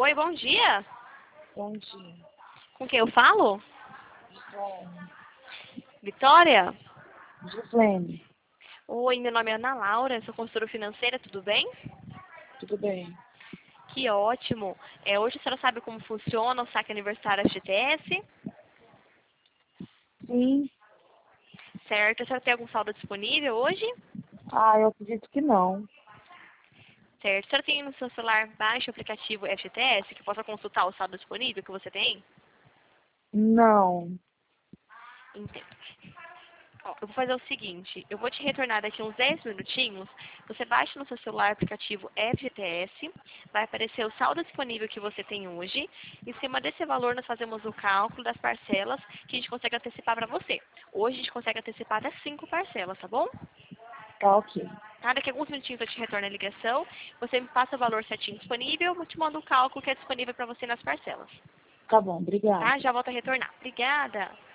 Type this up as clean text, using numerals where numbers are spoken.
Oi, bom dia. Bom dia. Com quem eu falo? Gislene. Vitória? Gislene, Oi, meu nome é Ana Laura, sou consultora financeira, tudo bem? tudo bem? Que ótimo. Hoje a senhora sabe como funciona o saque aniversário FGTS, Sim. certo? A senhora tem algum saldo disponível hoje? Eu acredito que não. Certo. A senhora tem no seu celular baixo o aplicativo FGTS, que possa consultar o saldo disponível que você tem? Não. Entendo. Ó, eu vou fazer o seguinte, eu vou te retornar daqui uns 10 minutinhos, você baixa no seu celular o aplicativo FGTS, vai aparecer o saldo disponível que você tem hoje, em cima desse valor nós fazemos o cálculo das parcelas que a gente consegue antecipar para você. Hoje a gente consegue antecipar até 5 parcelas, tá bom? Tá ok. Tá, daqui a alguns minutinhos eu te retorno a ligação, você me passa o valor certinho disponível, eu te mando o cálculo que é disponível para você nas parcelas. Tá bom, obrigada. Tá? Já volto a retornar. Obrigada!